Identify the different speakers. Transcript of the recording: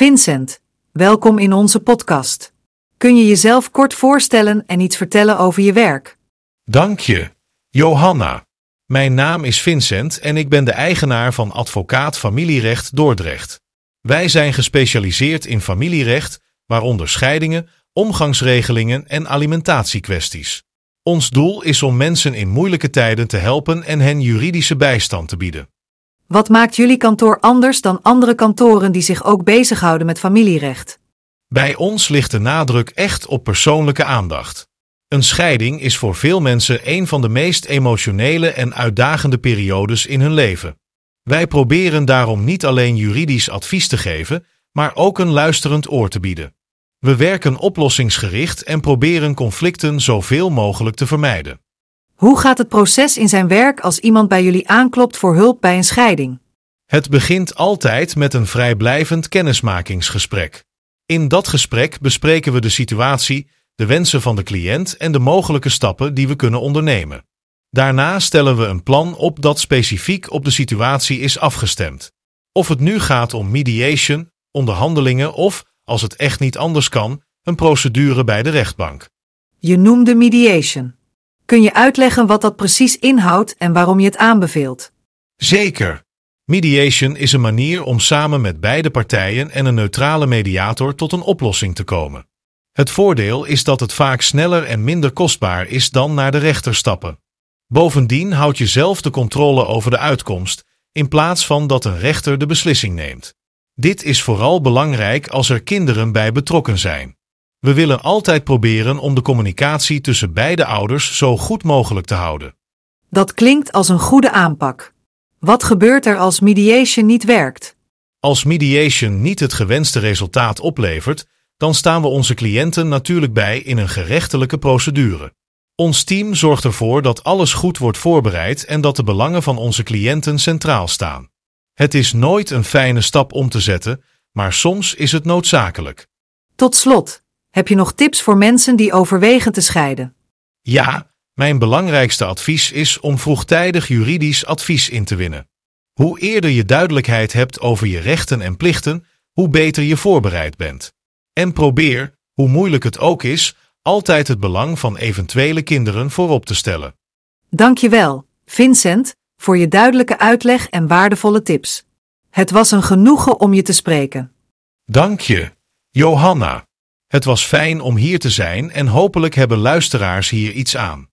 Speaker 1: Vincent, welkom in onze podcast. Kun je jezelf kort voorstellen en iets vertellen over je werk?
Speaker 2: Dank je, Johanna. Mijn naam is Vincent en ik ben de eigenaar van Advocaat Familierecht Dordrecht. Wij zijn gespecialiseerd in familierecht, waaronder scheidingen, omgangsregelingen en alimentatiekwesties. Ons doel is om mensen in moeilijke tijden te helpen en hen juridische bijstand te bieden.
Speaker 1: Wat maakt jullie kantoor anders dan andere kantoren die zich ook bezighouden met familierecht?
Speaker 2: Bij ons ligt de nadruk echt op persoonlijke aandacht. Een scheiding is voor veel mensen een van de meest emotionele en uitdagende periodes in hun leven. Wij proberen daarom niet alleen juridisch advies te geven, maar ook een luisterend oor te bieden. We werken oplossingsgericht en proberen conflicten zoveel mogelijk te vermijden.
Speaker 1: Hoe gaat het proces in zijn werk als iemand bij jullie aanklopt voor hulp bij een scheiding?
Speaker 2: Het begint altijd met een vrijblijvend kennismakingsgesprek. In dat gesprek bespreken we de situatie, de wensen van de cliënt en de mogelijke stappen die we kunnen ondernemen. Daarna stellen we een plan op dat specifiek op de situatie is afgestemd. Of het nu gaat om mediation, onderhandelingen of, als het echt niet anders kan, een procedure bij de rechtbank.
Speaker 1: Je noemde mediation. Kun je uitleggen wat dat precies inhoudt en waarom je het aanbeveelt?
Speaker 2: Zeker. Mediation is een manier om samen met beide partijen en een neutrale mediator tot een oplossing te komen. Het voordeel is dat het vaak sneller en minder kostbaar is dan naar de rechter stappen. Bovendien houd je zelf de controle over de uitkomst, in plaats van dat een rechter de beslissing neemt. Dit is vooral belangrijk als er kinderen bij betrokken zijn. We willen altijd proberen om de communicatie tussen beide ouders zo goed mogelijk te houden.
Speaker 1: Dat klinkt als een goede aanpak. Wat gebeurt er als mediation niet werkt?
Speaker 2: Als mediation niet het gewenste resultaat oplevert, dan staan we onze cliënten natuurlijk bij in een gerechtelijke procedure. Ons team zorgt ervoor dat alles goed wordt voorbereid en dat de belangen van onze cliënten centraal staan. Het is nooit een fijne stap om te zetten, maar soms is het noodzakelijk.
Speaker 1: Tot slot, heb je nog tips voor mensen die overwegen te scheiden?
Speaker 2: Ja, mijn belangrijkste advies is om vroegtijdig juridisch advies in te winnen. Hoe eerder je duidelijkheid hebt over je rechten en plichten, hoe beter je voorbereid bent. En probeer, hoe moeilijk het ook is, altijd het belang van eventuele kinderen voorop te stellen.
Speaker 1: Dankjewel, Vincent, voor je duidelijke uitleg en waardevolle tips. Het was een genoegen om je te spreken.
Speaker 2: Dank je, Johanna. Het was fijn om hier te zijn en hopelijk hebben luisteraars hier iets aan.